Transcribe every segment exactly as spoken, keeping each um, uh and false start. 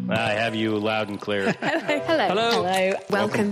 I have you loud and clear. Hello. Hello. Hello. Welcome.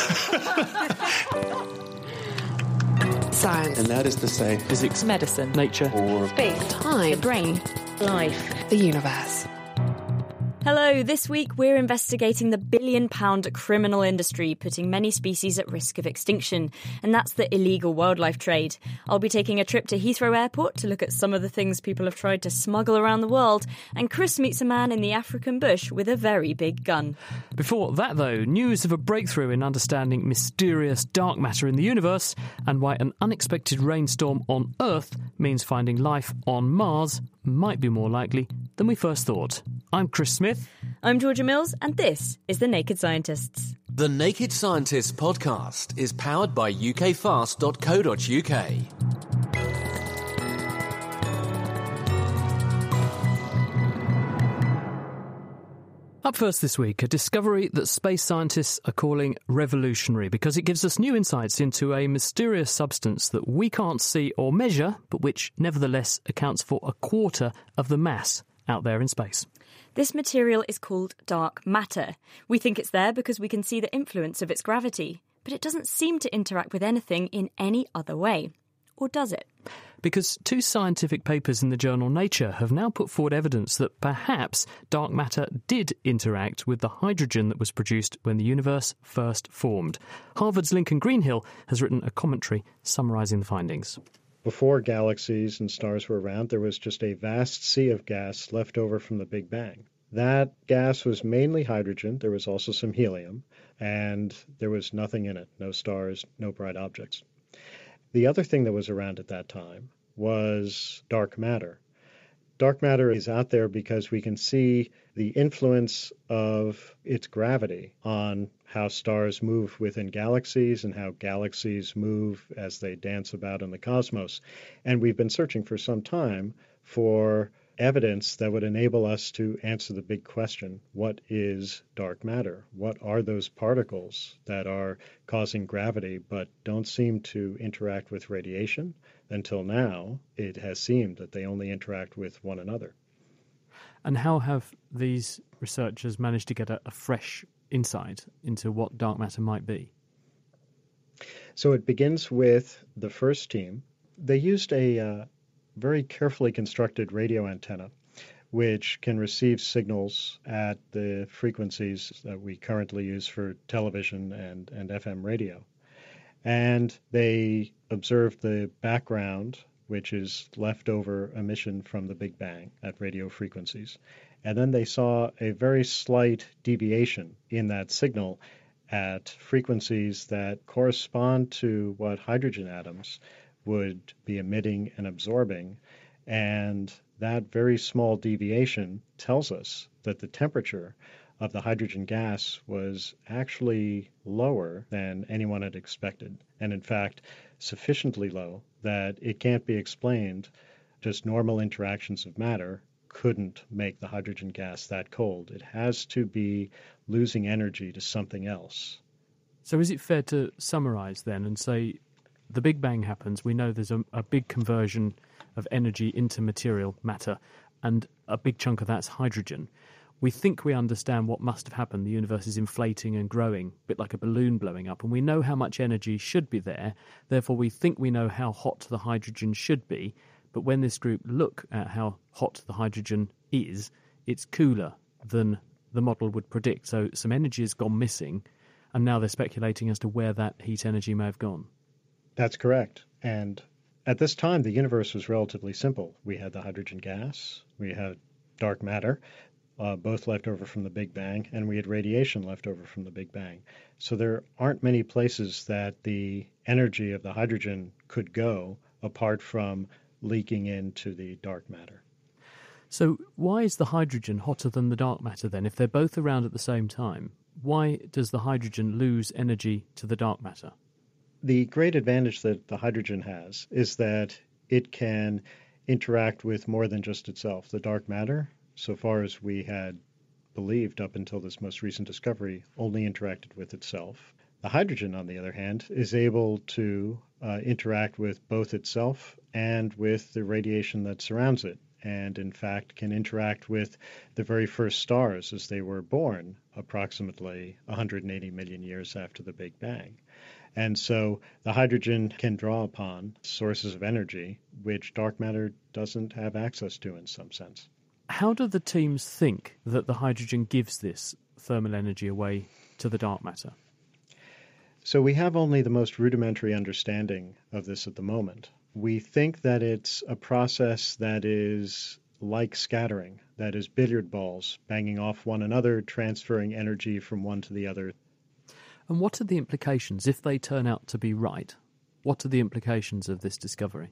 Science. And that is to say, physics, medicine, nature, or Space. Time. The brain. Life. The universe. Hello, this week we're investigating the billion-pound criminal industry putting many species at risk of extinction, and that's the illegal wildlife trade. I'll be taking a trip to Heathrow Airport to look at some of the things people have tried to smuggle around the world, and Chris meets a man in the African bush with a very big gun. Before that, though, news of a breakthrough in understanding mysterious dark matter in the universe and why an unexpected rainstorm on Earth means finding life on Mars might be more likely than we first thought. I'm Chris Smith. I'm Georgia Mills, and this is The Naked Scientists. The Naked Scientists podcast is powered by U K fast dot co dot U K. Up first this week, a discovery that space scientists are calling revolutionary because it gives us new insights into a mysterious substance that we can't see or measure, but which nevertheless accounts for a quarter of the mass out there in space. This material is called dark matter. We think it's there because we can see the influence of its gravity, but it doesn't seem to interact with anything in any other way. Or does it? Because two scientific papers in the journal Nature have now put forward evidence that perhaps dark matter did interact with the hydrogen that was produced when the universe first formed. Harvard's Lincoln Greenhill has written a commentary summarising the findings. Before galaxies and stars were around, there was just a vast sea of gas left over from the Big Bang. That gas was mainly hydrogen. There was also some helium, and there was nothing in it, no stars, no bright objects. The other thing that was around at that time was dark matter. Dark matter is out there because we can see the influence of its gravity on how stars move within galaxies and how galaxies move as they dance about in the cosmos. And we've been searching for some time for evidence that would enable us to answer the big question, what is dark matter? What are those particles that are causing gravity but don't seem to interact with radiation? Until now, it has seemed that they only interact with one another. And how have these researchers managed to get a, a fresh insight into what dark matter might be? So it begins with the first team. They used a uh, very carefully constructed radio antenna, which can receive signals at the frequencies that we currently use for television and, and F M radio. And they observed the background, which is leftover emission from the Big Bang at radio frequencies. And then they saw a very slight deviation in that signal at frequencies that correspond to what hydrogen atoms would be emitting and absorbing. And that very small deviation tells us that the temperature of the hydrogen gas was actually lower than anyone had expected. And in fact, sufficiently low that it can't be explained. Just normal interactions of matter couldn't make the hydrogen gas that cold. It has to be losing energy to something else. So is it fair to summarise then and say the Big Bang happens, we know there's a, a big conversion of energy into material matter, and a big chunk of that's hydrogen. We think we understand what must have happened. The universe is inflating and growing, a bit like a balloon blowing up, and we know how much energy should be there. Therefore, we think we know how hot the hydrogen should be. But when this group look at how hot the hydrogen is, it's cooler than the model would predict. So some energy has gone missing, and now they're speculating as to where that heat energy may have gone. That's correct. And at this time, the universe was relatively simple. We had the hydrogen gas, we had dark matter, uh, both left over from the Big Bang, and we had radiation left over from the Big Bang. So there aren't many places that the energy of the hydrogen could go apart from leaking into the dark matter. So why is the hydrogen hotter than the dark matter then? If they're both around at the same time, why does the hydrogen lose energy to the dark matter? The great advantage that the hydrogen has is that it can interact with more than just itself. The dark matter, so far as we had believed up until this most recent discovery, only interacted with itself. The hydrogen, on the other hand, is able to uh, interact with both itself and with the radiation that surrounds it. and in fact can interact with the very first stars as they were born approximately one hundred eighty million years after the Big Bang. And so the hydrogen can draw upon sources of energy which dark matter doesn't have access to in some sense. How do the teams think that the hydrogen gives this thermal energy away to the dark matter? So we have only the most rudimentary understanding of this at the moment. We think that it's a process that is like scattering, that is billiard balls banging off one another, transferring energy from one to the other. And what are the implications, if they turn out to be right? What are the implications of this discovery?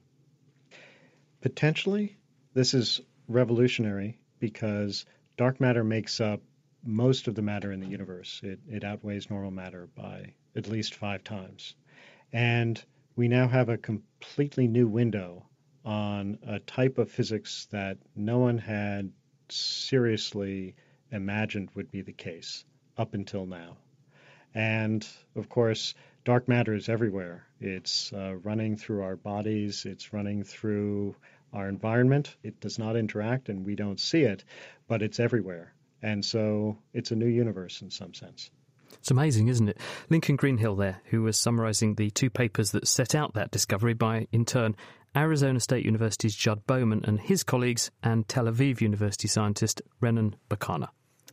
Potentially, this is revolutionary because dark matter makes up most of the matter in the universe. It, it outweighs normal matter by at least five times. And we now have a completely new window on a type of physics that no one had seriously imagined would be the case up until now. And, of course, dark matter is everywhere. It's uh, running through our bodies. It's running through our environment. It does not interact, and we don't see it, but it's everywhere. And so it's a new universe in some sense. It's amazing, isn't it? Lincoln Greenhill there, who was summarising the two papers that set out that discovery by, in turn, Arizona State University's Judd Bowman and his colleagues, and Tel Aviv University scientist Renan Bakana.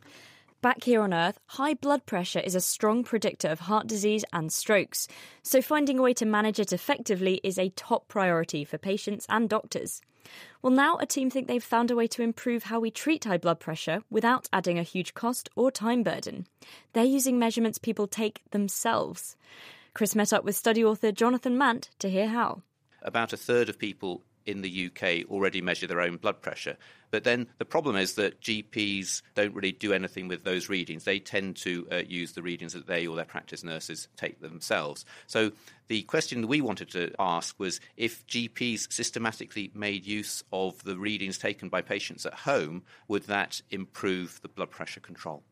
Back here on Earth, high blood pressure is a strong predictor of heart disease and strokes, so finding a way to manage it effectively is a top priority for patients and doctors. Well, now a team think they've found a way to improve how we treat high blood pressure without adding a huge cost or time burden. They're using measurements people take themselves. Chris met up with study author Jonathan Mant to hear how. About a third of people in the U K already measure their own blood pressure. But then the problem is that G Ps don't really do anything with those readings. They tend to uh, use the readings that they or their practice nurses take themselves. So the question we wanted to ask was if G Ps systematically made use of the readings taken by patients at home, would that improve the blood pressure control?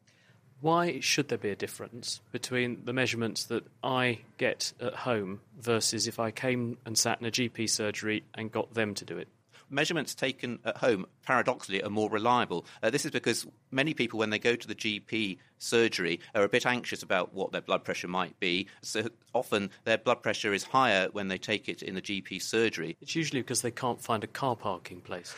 Why should there be a difference between the measurements that I get at home versus if I came and sat in a G P surgery and got them to do it? Measurements taken at home, paradoxically, are more reliable. Uh, this is because many people, when they go to the G P surgery, are a bit anxious about what their blood pressure might be. So often their blood pressure is higher when they take it in the G P surgery. It's usually because they can't find a car parking place.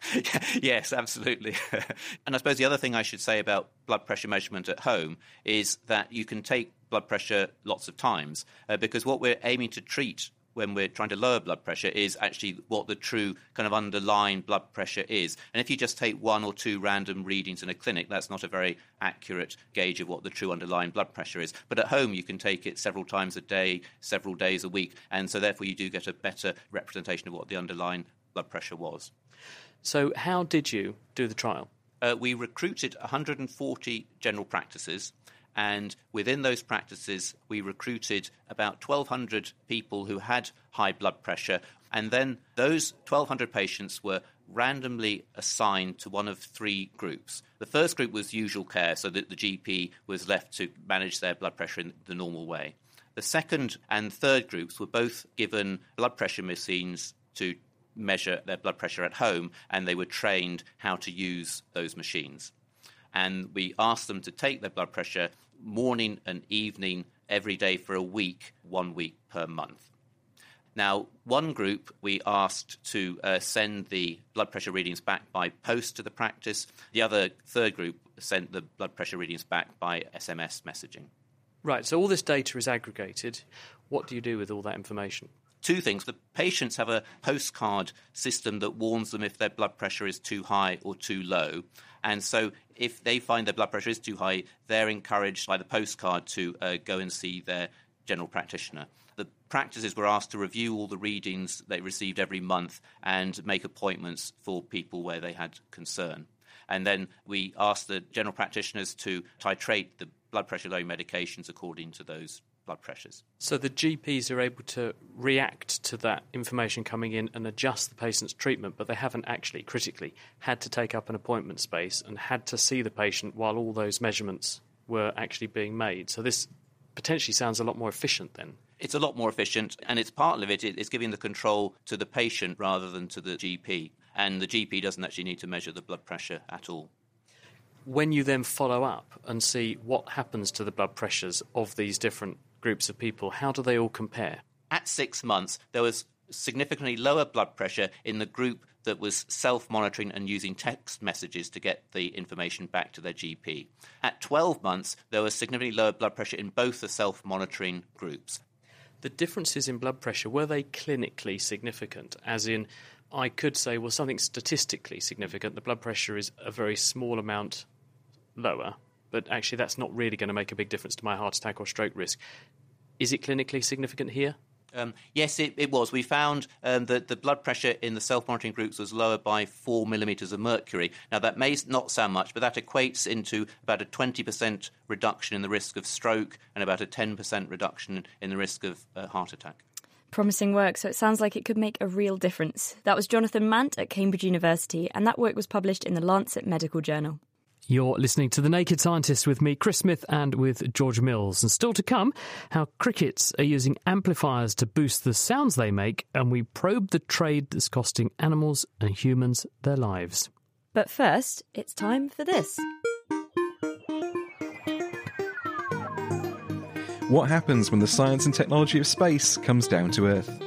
Yes, absolutely. And I suppose the other thing I should say about blood pressure measurement at home is that you can take blood pressure lots of times uh, because what we're aiming to treat when we're trying to lower blood pressure is actually what the true kind of underlying blood pressure is. And if you just take one or two random readings in a clinic, that's not a very accurate gauge of what the true underlying blood pressure is. But at home, you can take it several times a day, several days a week, and so therefore you do get a better representation of what the underlying blood pressure was. So how did you do the trial? Uh, we recruited one hundred forty general practices. And within those practices, we recruited about twelve hundred people who had high blood pressure. And then those twelve hundred patients were randomly assigned to one of three groups. The first group was usual care, so that the G P was left to manage their blood pressure in the normal way. The second and third groups were both given blood pressure machines to measure their blood pressure at home, and they were trained how to use those machines. And we asked them to take their blood pressure morning and evening every day for a week, one week per month. Now, one group we asked to uh, send the blood pressure readings back by post to the practice. The other third group sent the blood pressure readings back by S M S messaging. Right, so all this data is aggregated. What do you do with all that information? Two things. The patients have a postcard system that warns them if their blood pressure is too high or too low. And so if they find their blood pressure is too high, they're encouraged by the postcard to uh, go and see their general practitioner. The practices were asked to review all the readings they received every month and make appointments for people where they had concern. And then we asked the general practitioners to titrate the blood pressure-lowering medications according to those blood pressures. So the G Ps are able to react to that information coming in and adjust the patient's treatment, but they haven't actually, critically, had to take up an appointment space and had to see the patient while all those measurements were actually being made. So this potentially sounds a lot more efficient then. It's a lot more efficient, and it's part of it is giving the control to the patient rather than to the G P. and the G P doesn't actually need to measure the blood pressure at all. When you then follow up and see what happens to the blood pressures of these different groups of people, how do they all compare? At six months, there was significantly lower blood pressure in the group that was self-monitoring and using text messages to get the information back to their G P. At twelve months, there was significantly lower blood pressure in both the self-monitoring groups. The differences in blood pressure, were they clinically significant? As in, I could say, well, something statistically significant, the blood pressure is a very small amount lower, but actually that's not really going to make a big difference to my heart attack or stroke risk. Is it clinically significant here? Um, yes, it, it was. We found um, that the blood pressure in the self-monitoring groups was lower by four millimetres of mercury. Now, that may not sound much, but that equates into about a twenty percent reduction in the risk of stroke and about a ten percent reduction in the risk of uh, heart attack. Promising work, so it sounds like it could make a real difference. That was Jonathan Mant at Cambridge University, and that work was published in the Lancet Medical Journal. You're listening to The Naked Scientist with me, Chris Smith, and with George Mills. And still to come, how crickets are using amplifiers to boost the sounds they make, and we probe the trade that's costing animals and humans their lives. But first, it's time for this. What happens when the science and technology of space comes down to Earth?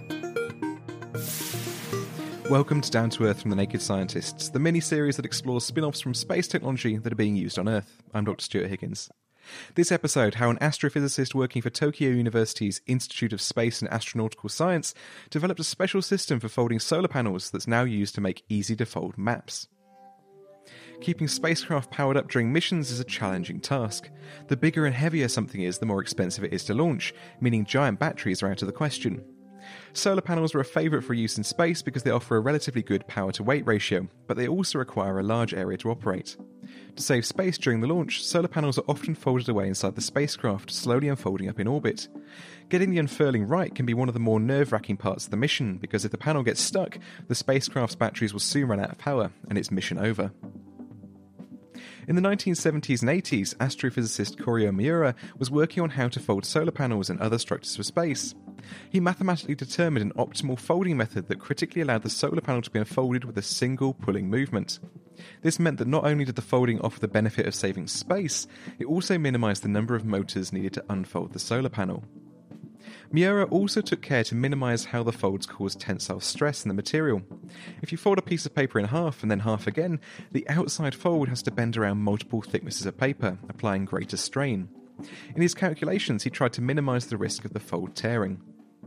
Welcome to Down to Earth from The Naked Scientists, the mini-series that explores spin-offs from space technology that are being used on Earth. I'm Doctor Stuart Higgins. This episode, how an astrophysicist working for Tokyo University's Institute of Space and Astronautical Science developed a special system for folding solar panels that's now used to make easy-to-fold maps. Keeping spacecraft powered up during missions is a challenging task. The bigger and heavier something is, the more expensive it is to launch, meaning giant batteries are out of the question. Solar panels are a favourite for use in space because they offer a relatively good power-to-weight ratio, but they also require a large area to operate. To save space during the launch, solar panels are often folded away inside the spacecraft, slowly unfolding up in orbit. Getting the unfurling right can be one of the more nerve-wracking parts of the mission, because if the panel gets stuck, the spacecraft's batteries will soon run out of power, and it's mission over. In the nineteen seventies and eighties, astrophysicist Koryo Miura was working on how to fold solar panels and other structures for space. He mathematically determined an optimal folding method that critically allowed the solar panel to be unfolded with a single pulling movement. This meant that not only did the folding offer the benefit of saving space, it also minimised the number of motors needed to unfold the solar panel. Miura also took care to minimise how the folds cause tensile stress in the material. If you fold a piece of paper in half and then half again, the outside fold has to bend around multiple thicknesses of paper, applying greater strain. In his calculations, he tried to minimise the risk of the fold tearing.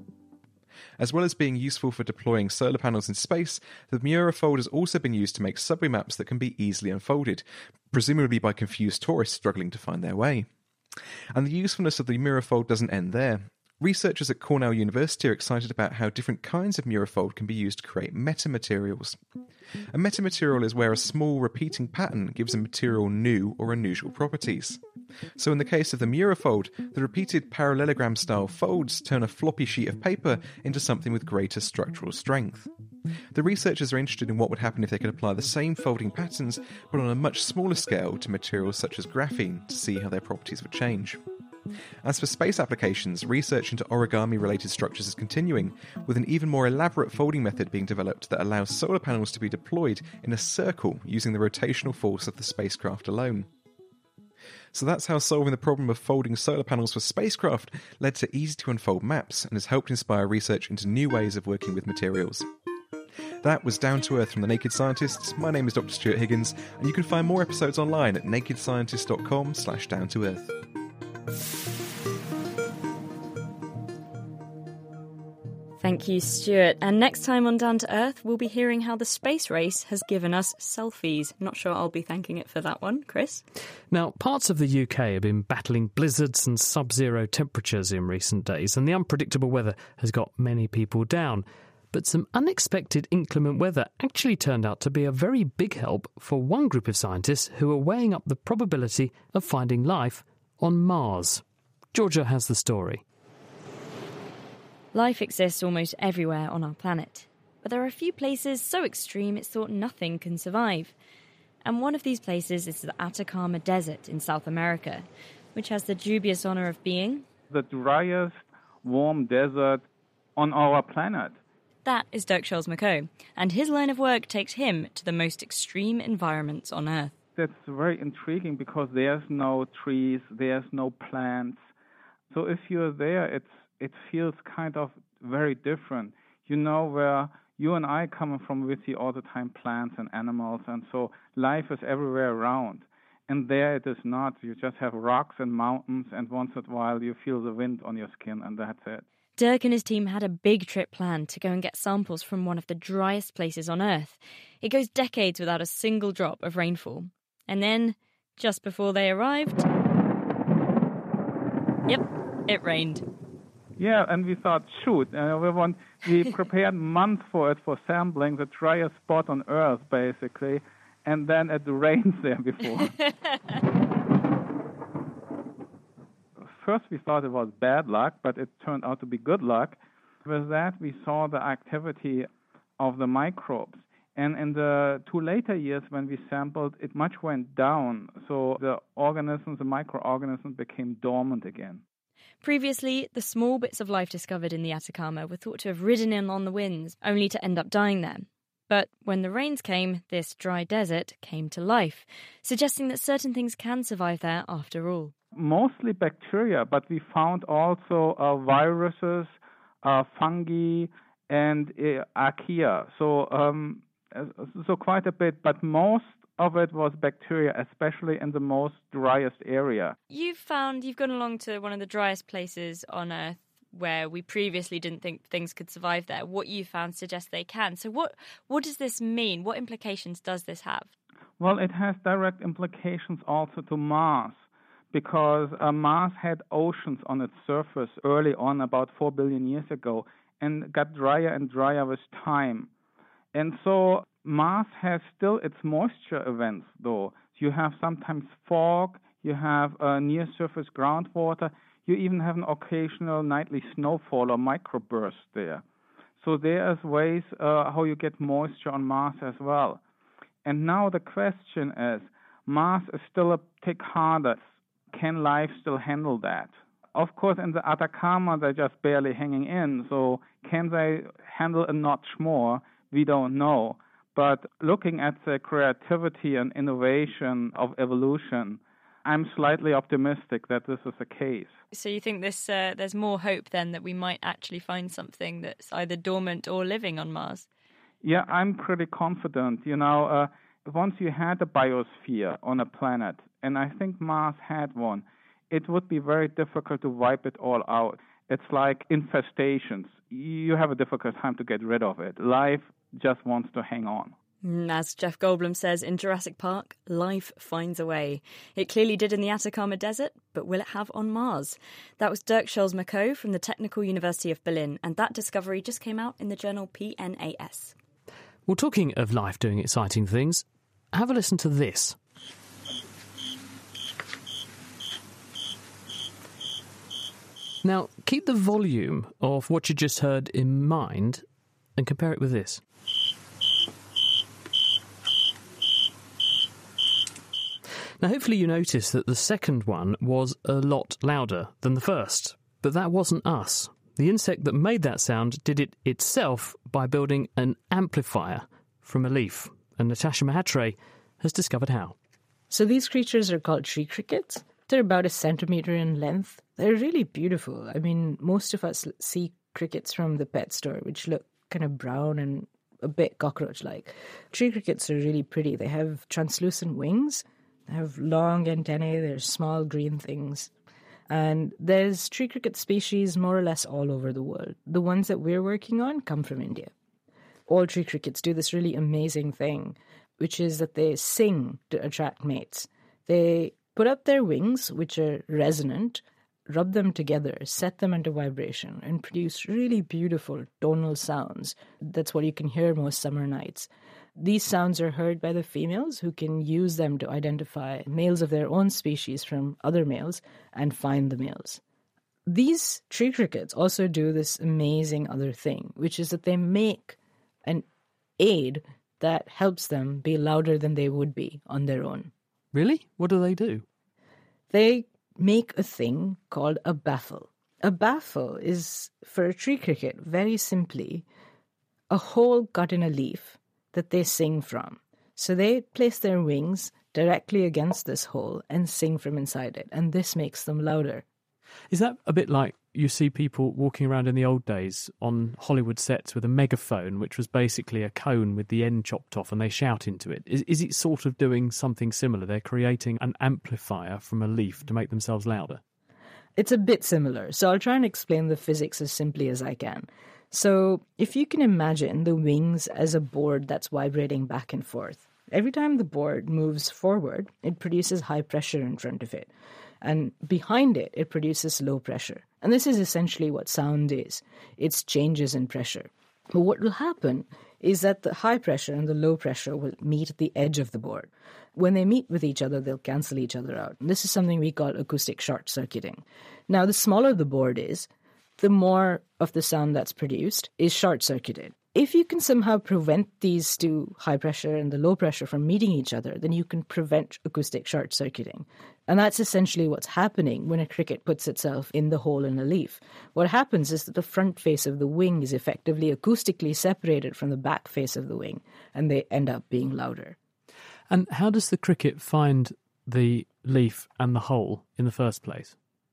As well as being useful for deploying solar panels in space, the Miura fold has also been used to make subway maps that can be easily unfolded, presumably by confused tourists struggling to find their way. And the usefulness of the Miura fold doesn't end there. Researchers at Cornell University are excited about how different kinds of Miurafold can be used to create metamaterials. A metamaterial is where a small repeating pattern gives a material new or unusual properties. So in the case of the Miurafold, the repeated parallelogram-style folds turn a floppy sheet of paper into something with greater structural strength. The researchers are interested in what would happen if they could apply the same folding patterns, but on a much smaller scale to materials such as graphene to see how their properties would change. As for space applications, research into origami-related structures is continuing, with an even more elaborate folding method being developed that allows solar panels to be deployed in a circle using the rotational force of the spacecraft alone. So that's how solving the problem of folding solar panels for spacecraft led to easy-to-unfold maps and has helped inspire research into new ways of working with materials. That was Down to Earth from The Naked Scientists. My name is Doctor Stuart Higgins, and you can find more episodes online at nakedscientist.com slash down to earth. Thank you, Stuart. And next time on Down to Earth, we'll be hearing how the space race has given us selfies. Not sure I'll be thanking it for that one, Chris. Now, parts of the U K have been battling blizzards and sub-zero temperatures in recent days, and the unpredictable weather has got many people down. But some unexpected inclement weather actually turned out to be a very big help for one group of scientists who are weighing up the probability of finding life on Mars. Georgia has the story. Life exists almost everywhere on our planet, but there are a few places so extreme it's thought nothing can survive. And one of these places is the Atacama Desert in South America, which has the dubious honour of being the driest warm desert on our planet. That is Dirk Scholes-McCoe, and his line of work takes him to the most extreme environments on Earth. That's very intriguing because there's no trees, there's no plants. So if you're there, it's it feels kind of very different. You know, where you and I come from, we see all the time plants and animals, and so life is everywhere around. And there it is not. You just have rocks and mountains, and once in a while you feel the wind on your skin, and that's it. Dirk and his team had a big trip planned to go and get samples from one of the driest places on Earth. It goes decades without a single drop of rainfall. And then, just before they arrived, yep, it rained. Yeah, and we thought, shoot, uh, we want we prepared months for it, for sampling, the driest spot on Earth, basically, and then it rains there before. First we thought it was bad luck, but it turned out to be good luck. With that, we saw the activity of the microbes. And in the two later years when we sampled, it much went down. So the organisms, the microorganisms, became dormant again. Previously, the small bits of life discovered in the Atacama were thought to have ridden in on the winds, only to end up dying there. But when the rains came, this dry desert came to life, suggesting that certain things can survive there after all. Mostly bacteria, but we found also uh, viruses, uh, fungi, and uh, archaea. So, um, so quite a bit, but most of it was bacteria, especially in the most driest area. You've found, you've gone along to one of the driest places on Earth where we previously didn't think things could survive there. What you found suggests they can. So what, what does this mean? What implications does this have? Well, it has direct implications also to Mars, because uh, Mars had oceans on its surface early on, about four billion years ago, and got drier and drier with time. And so Mars has still its moisture events, though. You have sometimes fog, you have uh, near-surface groundwater, you even have an occasional nightly snowfall or microburst there. So there's ways uh, how you get moisture on Mars as well. And now the question is, Mars is still a tick harder. Can life still handle that? Of course, in the Atacama, they're just barely hanging in, so can they handle a notch more? We don't know. But looking at the creativity and innovation of evolution, I'm slightly optimistic that this is the case. So you think this uh, there's more hope then that we might actually find something that's either dormant or living on Mars? Yeah, I'm pretty confident. You know, uh, once you had a biosphere on a planet, and I think Mars had one, it would be very difficult to wipe it all out. It's like infestations. You have a difficult time to get rid of it. Life just wants to hang on. As Jeff Goldblum says in Jurassic Park, life finds a way. It clearly did in the Atacama Desert, but will it have on Mars? That was Dirk Scholes-McCoe from the Technical University of Berlin, and that discovery just came out in the journal P N A S. Well, talking of life doing exciting things, have a listen to this. Now, keep the volume of what you just heard in mind and compare it with this. Now, hopefully you noticed that the second one was a lot louder than the first, but that wasn't us. The insect that made that sound did it itself by building an amplifier from a leaf, and Natasha Mahatre has discovered how. So these creatures are called tree crickets. They're about a centimetre in length. They're really beautiful. I mean, most of us see crickets from the pet store, which look kind of brown and a bit cockroach-like. Tree crickets are really pretty. They have translucent wings. They have long antennae. They're small green things. And there's tree cricket species more or less all over the world. The ones that we're working on come from India. All tree crickets do this really amazing thing, which is that they sing to attract mates. They put up their wings, which are resonant, rub them together, set them into vibration, and produce really beautiful tonal sounds. That's what you can hear most summer nights. These sounds are heard by the females, who can use them to identify males of their own species from other males and find the males. These tree crickets also do this amazing other thing, which is that they make an aid that helps them be louder than they would be on their own. Really? What do they do? They make a thing called a baffle. A baffle is, for a tree cricket, very simply, a hole cut in a leaf that they sing from. So they place their wings directly against this hole and sing from inside it, and this makes them louder. Is that a bit like you see people walking around in the old days on Hollywood sets with a megaphone, which was basically a cone with the end chopped off, and they shout into it? Is, is it sort of doing something similar? They're creating an amplifier from a leaf to make themselves louder? It's a bit similar, so I'll try and explain the physics as simply as I can. So if you can imagine the wings as a board that's vibrating back and forth, every time the board moves forward, it produces high pressure in front of it. And behind it, it produces low pressure. And this is essentially what sound is. It's changes in pressure. But what will happen is that the high pressure and the low pressure will meet at the edge of the board. When they meet with each other, they'll cancel each other out. And this is something we call acoustic short-circuiting. Now, the smaller the board is, the more of the sound that's produced is short-circuited. If you can somehow prevent these two, high pressure and the low pressure, from meeting each other, then you can prevent acoustic short-circuiting. And that's essentially what's happening when a cricket puts itself in the hole in a leaf. What happens is that the front face of the wing is effectively acoustically separated from the back face of the wing, and they end up being louder. And how does the cricket find the leaf and the hole in the first place?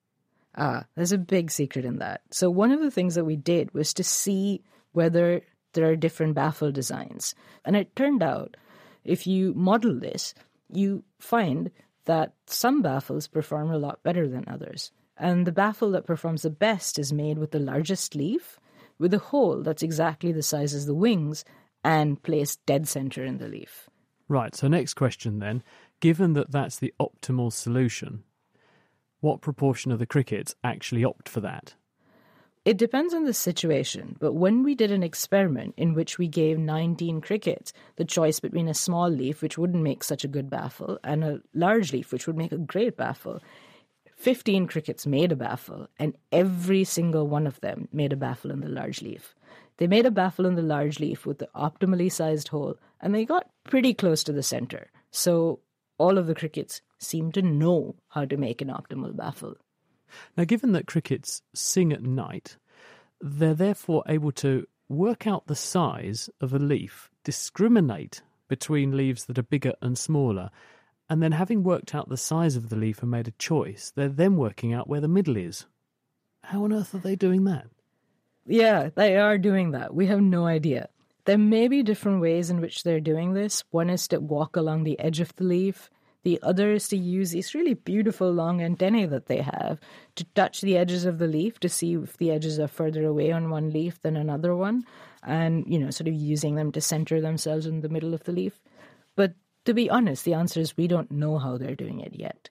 Ah, there's a big secret in that. So one of the things that we did was to see whether there are different baffle designs. And it turned out, if you model this, you find that some baffles perform a lot better than others. And the baffle that performs the best is made with the largest leaf, with a hole that's exactly the size as the wings, and placed dead center in the leaf. Right, so next question then. Given that that's the optimal solution, what proportion of the crickets actually opt for that? It depends on the situation, but when we did an experiment in which we gave nineteen crickets the choice between a small leaf, which wouldn't make such a good baffle, and a large leaf, which would make a great baffle, fifteen crickets made a baffle, and every single one of them made a baffle in the large leaf. They made a baffle in the large leaf with the optimally sized hole, and they got pretty close to the center. So all of the crickets seemed to know how to make an optimal baffle. Now, given that crickets sing at night, they're therefore able to work out the size of a leaf, discriminate between leaves that are bigger and smaller, and then having worked out the size of the leaf and made a choice, they're then working out where the middle is. How on earth are they doing that? Yeah, they are doing that. We have no idea. There may be different ways in which they're doing this. One is to walk along the edge of the leaf. The other is to use these really beautiful long antennae that they have to touch the edges of the leaf to see if the edges are further away on one leaf than another one, and, you know, sort of using them to center themselves in the middle of the leaf. But to be honest, the answer is we don't know how they're doing it yet.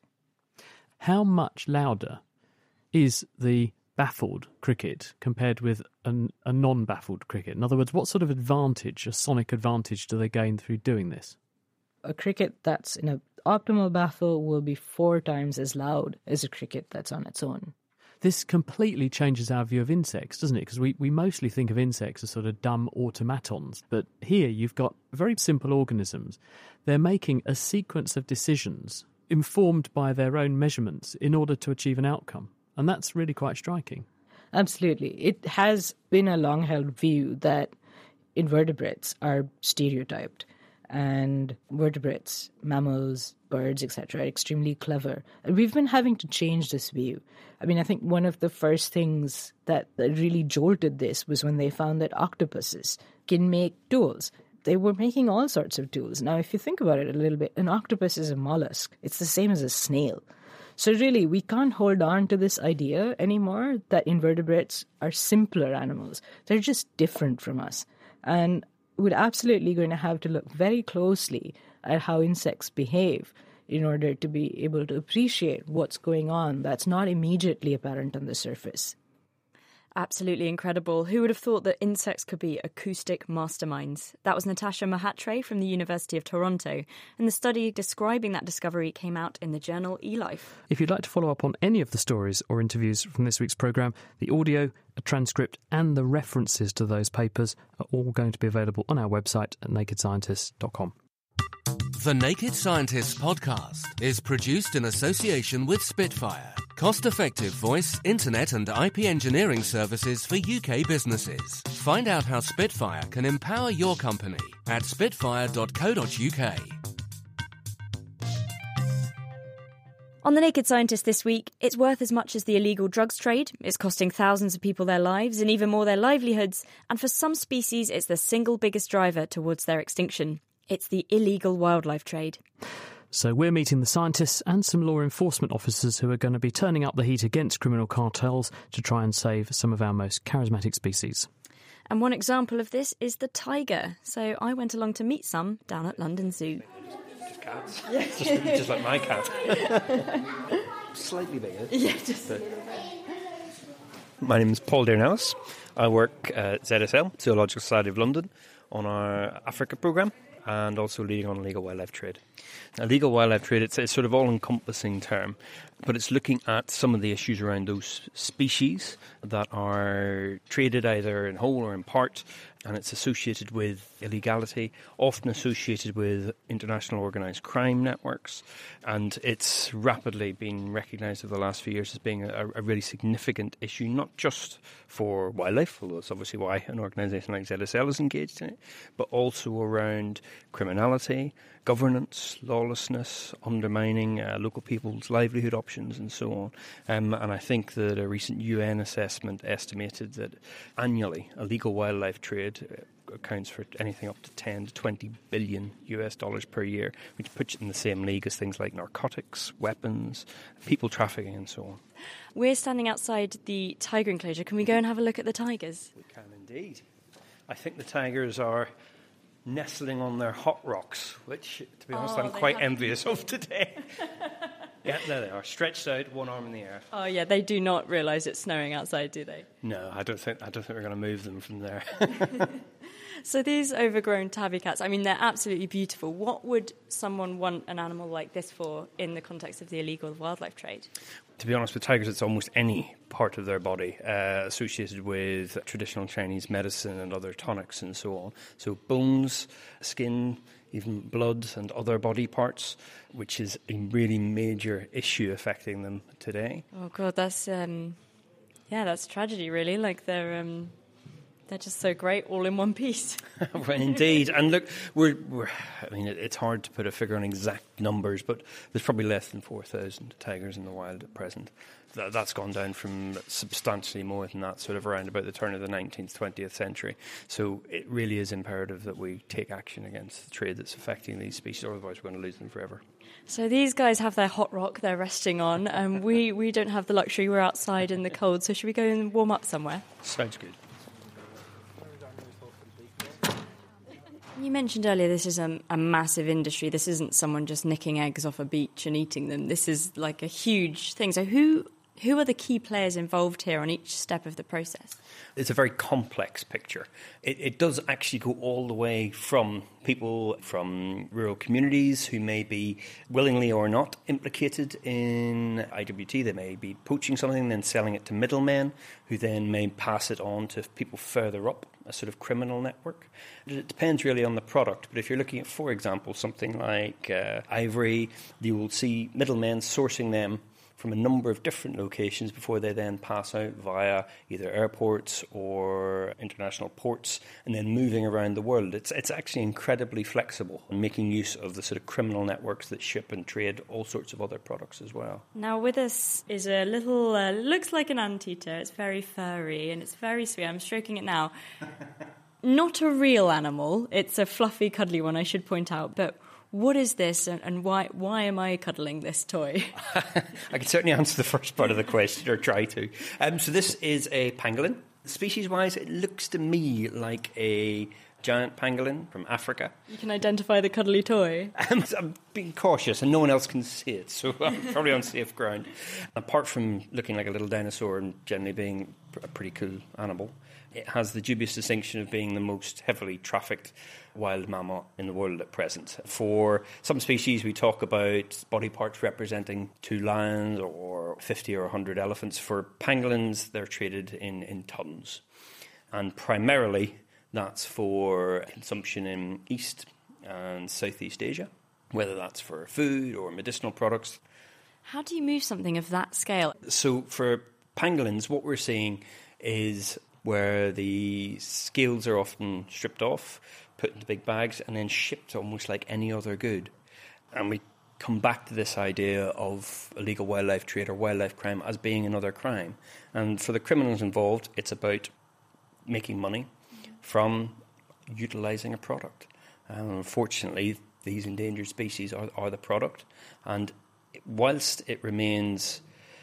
How much louder is the baffled cricket compared with an, a non-baffled cricket? In other words, what sort of advantage, a sonic advantage, do they gain through doing this? A cricket that's in an optimal baffle will be four times as loud as a cricket that's on its own. This completely changes our view of insects, doesn't it? Because we, we mostly think of insects as sort of dumb automatons. But here you've got very simple organisms. They're making a sequence of decisions informed by their own measurements in order to achieve an outcome. And that's really quite striking. Absolutely. It has been a long-held view that invertebrates are stereotyped. And vertebrates, mammals, birds, et cetera, are extremely clever. And we've been having to change this view. I mean, I think one of the first things that, that really jolted this was when they found that octopuses can make tools. They were making all sorts of tools. Now, if you think about it a little bit, an octopus is a mollusk. It's the same as a snail. So really, we can't hold on to this idea anymore that invertebrates are simpler animals. They're just different from us. And we're absolutely going to have to look very closely at how insects behave in order to be able to appreciate what's going on that's not immediately apparent on the surface. Absolutely incredible. Who would have thought that insects could be acoustic masterminds? That was Natasha Mahatre from the University of Toronto, and the study describing that discovery came out in the journal eLife. If you'd like to follow up on any of the stories or interviews from this week's programme, the audio, a transcript and the references to those papers are all going to be available on our website at naked scientists dot com. The Naked Scientists podcast is produced in association with Spitfire, cost-effective voice, internet and I P engineering services for U K businesses. Find out how Spitfire can empower your company at spitfire dot co dot uk. On The Naked Scientist this week, it's worth as much as the illegal drugs trade, it's costing thousands of people their lives and even more their livelihoods, and for some species it's the single biggest driver towards their extinction. It's the illegal wildlife trade. So we're meeting the scientists and some law enforcement officers who are going to be turning up the heat against criminal cartels to try and save some of our most charismatic species. And one example of this is the tiger. So I went along to meet some down at London Zoo. Cats. just, just like my cat. Slightly bigger. Yeah, just but... My name is Paul Dearnellis. I work at Z S L, Zoological Society of London, on our Africa programme, and also leading on illegal wildlife trade. Illegal wildlife trade, it's a sort of all-encompassing term, but it's looking at some of the issues around those species that are traded either in whole or in part, and it's associated with illegality, often associated with international organised crime networks, and it's rapidly been recognised over the last few years as being a, a really significant issue, not just for wildlife, although it's obviously why an organisation like Z S L is engaged in it, but also around criminality, governance, lawlessness, undermining uh, local people's livelihood options and so on. Um, and I think that a recent U N assessment estimated that annually illegal wildlife trade accounts for anything up to ten to twenty billion U S dollars per year, which puts it in the same league as things like narcotics, weapons, people trafficking and so on. We're standing outside the tiger enclosure. Can we go and have a look at the tigers? We can indeed. I think the tigers are nestling on their hot rocks, which, to be honest, oh, I'm quite envious of today. Yeah, there they are, stretched out, one arm in the air. Oh yeah, they do not realise it's snowing outside, do they? No, I don't think I don't think we're going to move them from there. So these overgrown tabby cats, I mean, they're absolutely beautiful. What would someone want an animal like this for in the context of the illegal wildlife trade? To be honest, with tigers, it's almost any part of their body uh, associated with traditional Chinese medicine and other tonics and so on. So bones, skin, even blood and other body parts, which is a really major issue affecting them today. Oh God, that's um, yeah, that's tragedy, really. Like they're um, they're just so great, all in one piece. Well, indeed, and look, we're, we're I mean, it, it's hard to put a figure on exact numbers, but there's probably less than four thousand tigers in the wild at present. That, that's gone down from substantially more than that, sort of around about the turn of the nineteenth, twentieth century. So it really is imperative that we take action against the trade that's affecting these species, otherwise we're going to lose them forever. So these guys have their hot rock they're resting on, and we, we don't have the luxury. We're outside in the cold, so should we go and warm up somewhere? Sounds good. You mentioned earlier this is a, a massive industry. This isn't someone just nicking eggs off a beach and eating them. This is like a huge thing. So who who are the key players involved here on each step of the process? It's a very complex picture. It, it does actually go all the way from people from rural communities who may be willingly or not implicated in I W T. They may be poaching something, then selling it to middlemen, who then may pass it on to people further up, a sort of criminal network. It depends really on the product, but if you're looking at, for example, something like uh, ivory, you will see middlemen sourcing them from a number of different locations before they then pass out via either airports or international ports and then moving around the world. It's it's actually incredibly flexible and making use of the sort of criminal networks that ship and trade all sorts of other products as well. Now with us is a little, uh, looks like an anteater. It's very furry and it's very sweet. I'm stroking it now. Not a real animal. It's a fluffy, cuddly one, I should point out, but what is this, and, and why why am I cuddling this toy? I can certainly answer the first part of the question, or try to. Um, so this is a pangolin. Species-wise, it looks to me like a giant pangolin from Africa. You can identify the cuddly toy? Um, I'm being cautious, and no one else can see it, so I'm probably on safe ground. Apart from looking like a little dinosaur and generally being a pretty cool animal, it has the dubious distinction of being the most heavily trafficked wild mammal in the world at present. For some species, we talk about body parts representing two lions or fifty or one hundred elephants. For pangolins, they're traded in, in tons. And primarily, that's for consumption in East and Southeast Asia, whether that's for food or medicinal products. How do you move something of that scale? So for pangolins, what we're seeing is where the scales are often stripped off, put into big bags, and then shipped almost like any other good. And we come back to this idea of illegal wildlife trade or wildlife crime as being another crime. And for the criminals involved, it's about making money from utilising a product. And unfortunately, these endangered species are, are the product. And whilst it remains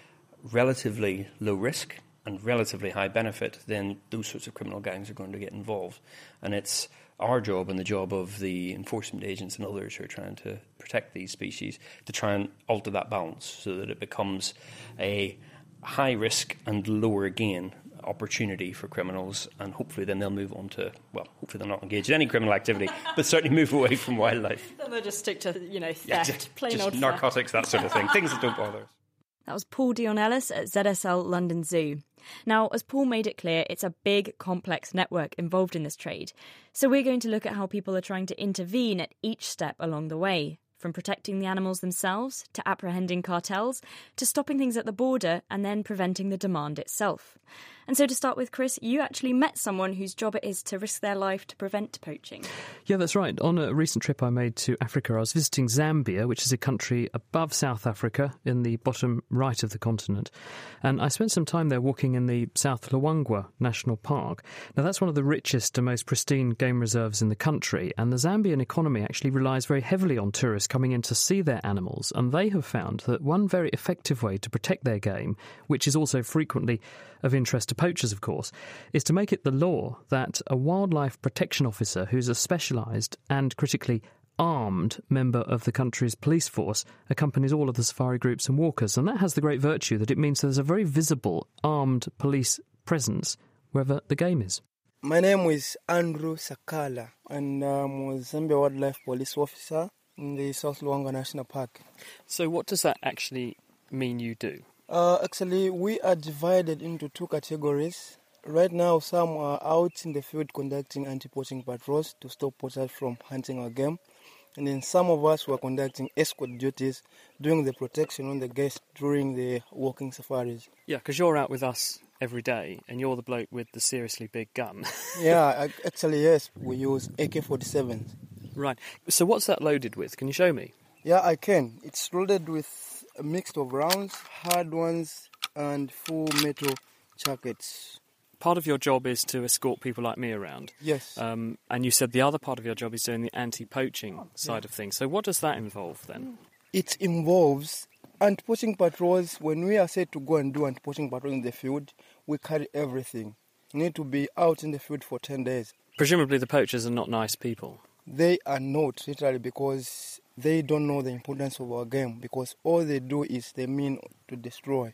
relatively low risk and relatively high benefit, then those sorts of criminal gangs are going to get involved. And it's our job and the job of the enforcement agents and others who are trying to protect these species to try and alter that balance so that it becomes a high risk and lower gain opportunity for criminals, and hopefully then they'll move on to, well, hopefully they're not engaged in any criminal activity, but certainly move away from wildlife. Then they'll just stick to, you know, theft, yeah, just, plain just old narcotics, theft. that sort of thing, things that don't bother us. That was Paul Dion Ellis at Z S L London Zoo. Now, as Paul made it clear, it's a big, complex network involved in this trade. So we're going to look at how people are trying to intervene at each step along the way, from protecting the animals themselves, to apprehending cartels, to stopping things at the border and then preventing the demand itself. And so to start with, Chris, you actually met someone whose job it is to risk their life to prevent poaching. Yeah, that's right. On a recent trip I made to Africa, I was visiting Zambia, which is a country above South Africa in the bottom right of the continent. And I spent some time there walking in the South Luangwa National Park. Now, that's one of the richest and most pristine game reserves in the country. And the Zambian economy actually relies very heavily on tourists coming in to see their animals. And they have found that one very effective way to protect their game, which is also frequently of interest to poachers, of course, is to make it the law that a wildlife protection officer who's a specialised and critically armed member of the country's police force accompanies all of the safari groups and walkers. And that has the great virtue that it means there's a very visible armed police presence wherever the game is. My name is Andrew Sakala, and I'm a Zambia Wildlife Police Officer in the South Luangwa National Park. So what does that actually mean you do? Uh, actually, we are divided into two categories. Right now, some are out in the field conducting anti-poaching patrols to stop poachers from hunting our game. And then some of us were conducting escort duties, doing the protection on the guests during the walking safaris. Yeah, because you're out with us every day, and you're the bloke with the seriously big gun. Yeah, actually, yes, we use A K forty-sevens. Right. So what's that loaded with? Can you show me? Yeah, I can. It's loaded with a mix of rounds, hard ones, and full metal jackets. Part of your job is to escort people like me around. Yes. Um, and you said the other part of your job is doing the anti-poaching side yeah. of things. So what does that involve then? It involves anti-poaching patrols. When we are set to go and do anti-poaching patrols in the field, we carry everything. We need to be out in the field for ten days. Presumably the poachers are not nice people. They are not, literally, because they don't know the importance of our game, because all they do is they mean to destroy.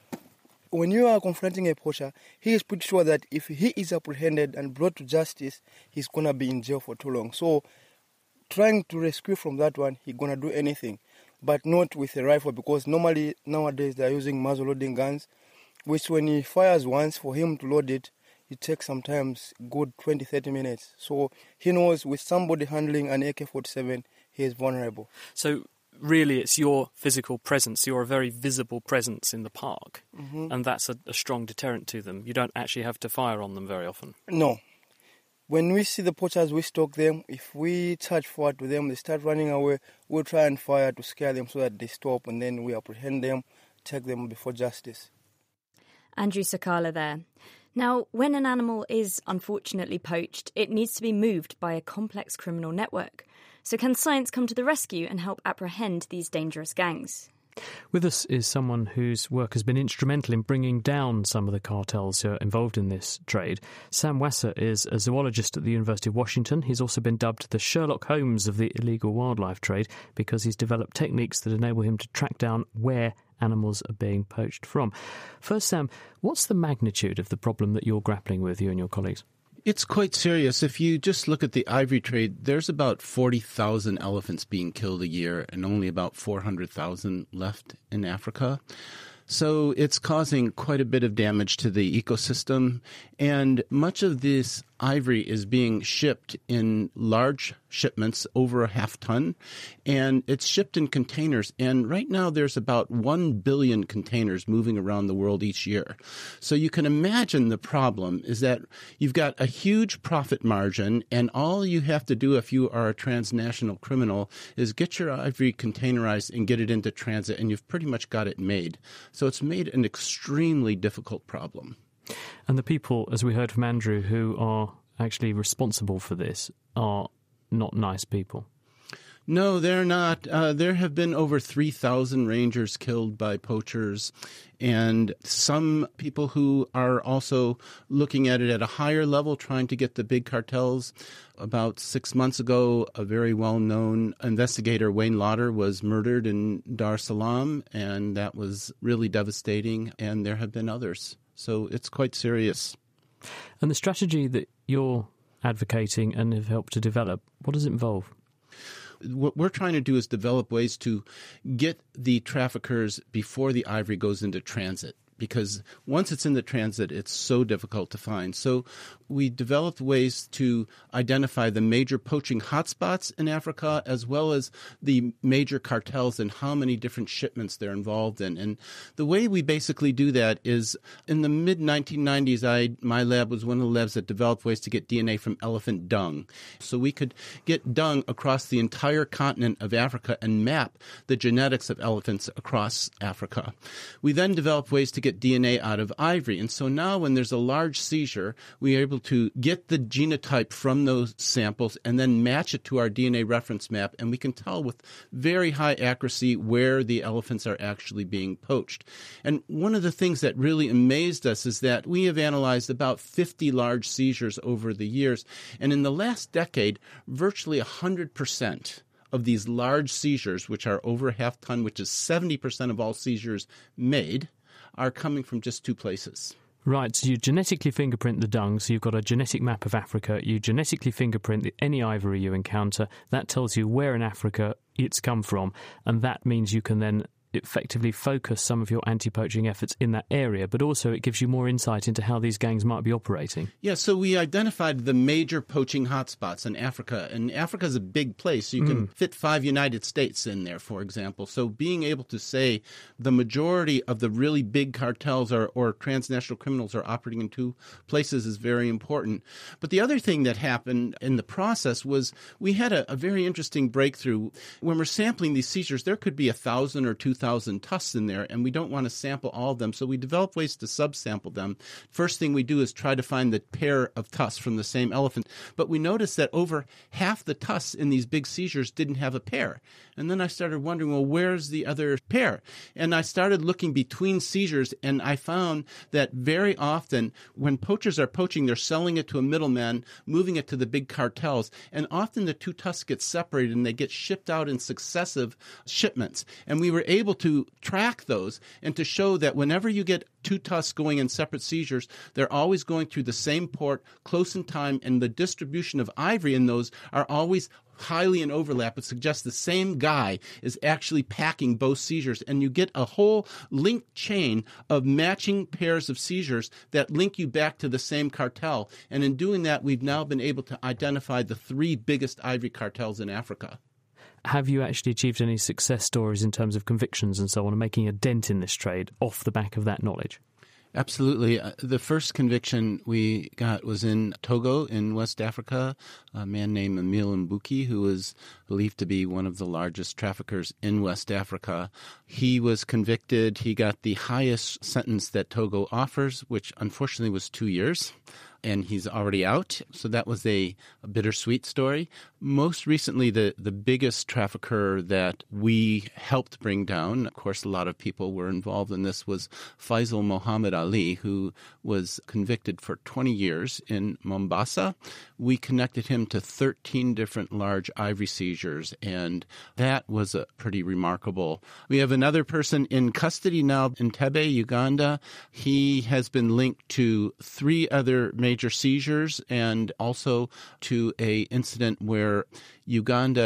When you are confronting a poacher, he is pretty sure that if he is apprehended and brought to justice, he's going to be in jail for too long. So trying to rescue from that one, he's going to do anything, but not with a rifle, because normally nowadays they are using muzzle-loading guns, which when he fires once, for him to load it, it takes sometimes good twenty to thirty minutes. So he knows with somebody handling an A K forty-seven, he is vulnerable. So really it's your physical presence, you're a very visible presence in the park, mm-hmm. and that's a, a strong deterrent to them. You don't actually have to fire on them very often. No. When we see the poachers, we stalk them. If we charge forward to them, they start running away, we'll try and fire to scare them so that they stop, and then we apprehend them, take them before justice. Andrew Sakala there. Now, when an animal is unfortunately poached, it needs to be moved by a complex criminal network. So can science come to the rescue and help apprehend these dangerous gangs? With us is someone whose work has been instrumental in bringing down some of the cartels who are involved in this trade. Sam Wasser is a zoologist at the University of Washington. He's also been dubbed the Sherlock Holmes of the illegal wildlife trade because he's developed techniques that enable him to track down where animals are being poached from. First, Sam, what's the magnitude of the problem that you're grappling with, you and your colleagues? It's quite serious. If you just look at the ivory trade, there's about forty thousand elephants being killed a year and only about four hundred thousand left in Africa. So it's causing quite a bit of damage to the ecosystem. And much of this ivory is being shipped in large shipments over a half ton, and it's shipped in containers. And right now there's about one billion containers moving around the world each year. So you can imagine the problem is that you've got a huge profit margin, and all you have to do if you are a transnational criminal is get your ivory containerized and get it into transit, and you've pretty much got it made. So it's made an extremely difficult problem. And the people, as we heard from Andrew, who are actually responsible for this are not nice people. No, they're not. Uh, there have been over three thousand rangers killed by poachers, and some people who are also looking at it at a higher level, trying to get the big cartels. About six months ago, a very well-known investigator, Wayne Lauder, was murdered in Dar es Salaam, and that was really devastating, and there have been others. So it's quite serious. And the strategy that you're advocating and have helped to develop, what does it involve? What we're trying to do is develop ways to get the traffickers before the ivory goes into transit, because once it's in the transit, it's so difficult to find. So we developed ways to identify the major poaching hotspots in Africa, as well as the major cartels and how many different shipments they're involved in. And the way we basically do that is in the mid nineteen nineties, I, my lab was one of the labs that developed ways to get D N A from elephant dung. So we could get dung across the entire continent of Africa and map the genetics of elephants across Africa. We then developed ways to get D N A out of ivory. And so now when there's a large seizure, we are able to get the genotype from those samples and then match it to our D N A reference map, and we can tell with very high accuracy where the elephants are actually being poached. And one of the things that really amazed us is that we have analyzed about fifty large seizures over the years, and in the last decade, virtually one hundred percent of these large seizures, which are over a half ton, which is seventy percent of all seizures made, are coming from just two places. Right, so you genetically fingerprint the dung, so you've got a genetic map of Africa. You genetically fingerprint the, any ivory you encounter. That tells you where in Africa it's come from, and that means you can then effectively focus some of your anti-poaching efforts in that area, but also it gives you more insight into how these gangs might be operating. Yeah, so we identified the major poaching hotspots in Africa, and Africa is a big place. You can mm. fit five United States in there, for example. So being able to say the majority of the really big cartels or, or transnational criminals are operating in two places is very important. But the other thing that happened in the process was we had a, a very interesting breakthrough. When we're sampling these seizures, there could be a thousand or two thousand tusks in there, and we don't want to sample all of them, so we develop ways to subsample them. First thing we do is try to find the pair of tusks from the same elephant, but we noticed that over half the tusks in these big seizures didn't have a pair. And then I started wondering, well, where's the other pair? And I started looking between seizures, and I found that very often when poachers are poaching, they're selling it to a middleman, moving it to the big cartels, and often the two tusks get separated and they get shipped out in successive shipments. And we were able to track those and to show that whenever you get two tusks going in separate seizures, they're always going through the same port, close in time, and the distribution of ivory in those are always highly in overlap. It suggests the same guy is actually packing both seizures, and you get a whole linked chain of matching pairs of seizures that link you back to the same cartel. And in doing that, we've now been able to identify the three biggest ivory cartels in Africa. Have you actually achieved any success stories in terms of convictions and so on, and making a dent in this trade off the back of that knowledge? Absolutely. Uh, the first conviction we got was in Togo in West Africa, a man named Emile Mbuki, who was believed to be one of the largest traffickers in West Africa. He was convicted. He got the highest sentence that Togo offers, which unfortunately was two years. And he's already out. So that was a, a bittersweet story. Most recently, the, the biggest trafficker that we helped bring down, of course, a lot of people were involved in this, was Faisal Mohammed Ali, who was convicted for twenty years in Mombasa. We connected him to thirteen different large ivory seizures, and that was a pretty remarkable. We have another person in custody now in Entebbe, Uganda. He has been linked to three other major seizures and also to a incident where Uganda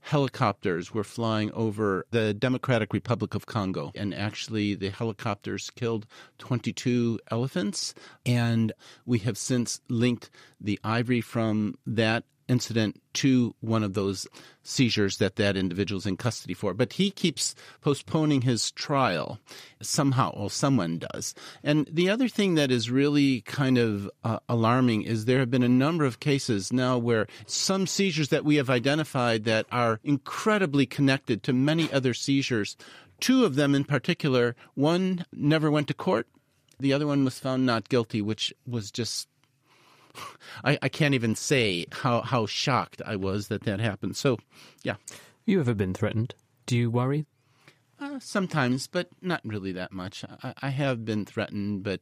helicopters were flying over the Democratic Republic of Congo. And actually, the helicopters killed twenty-two elephants. And we have since linked the ivory from that incident to one of those seizures that that individual's in custody for. But he keeps postponing his trial somehow, or someone does. And the other thing that is really kind of uh, alarming is there have been a number of cases now where some seizures that we have identified that are incredibly connected to many other seizures. Two of them in particular, one never went to court. The other one was found not guilty, which was just I, I can't even say how, how shocked I was that that happened. So, yeah. You ever been threatened? Do you worry? Uh, sometimes, but not really that much. I, I have been threatened, but,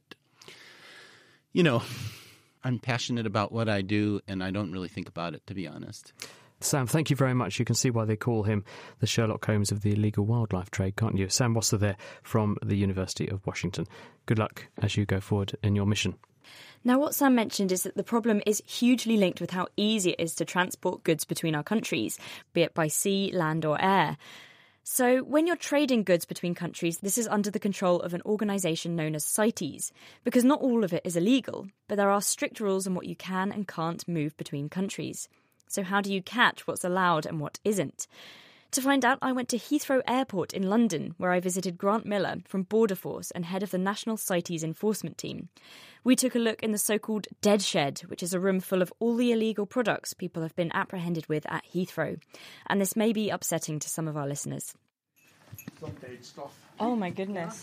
you know, I'm passionate about what I do, and I don't really think about it, to be honest. Sam, thank you very much. You can see why they call him the Sherlock Holmes of the illegal wildlife trade, can't you? Sam Wasser there from the University of Washington. Good luck as you go forward in your mission. Now, what Sam mentioned is that the problem is hugely linked with how easy it is to transport goods between our countries, be it by sea, land or air. So when you're trading goods between countries, this is under the control of an organisation known as CITES, because not all of it is illegal, but there are strict rules on what you can and can't move between countries. So how do you catch what's allowed and what isn't? To find out, I went to Heathrow Airport in London, where I visited Grant Miller from Border Force and head of the National CITES Enforcement Team. We took a look in the so-called Dead Shed, which is a room full of all the illegal products people have been apprehended with at Heathrow. And this may be upsetting to some of our listeners. Some dead stuff. Oh my goodness.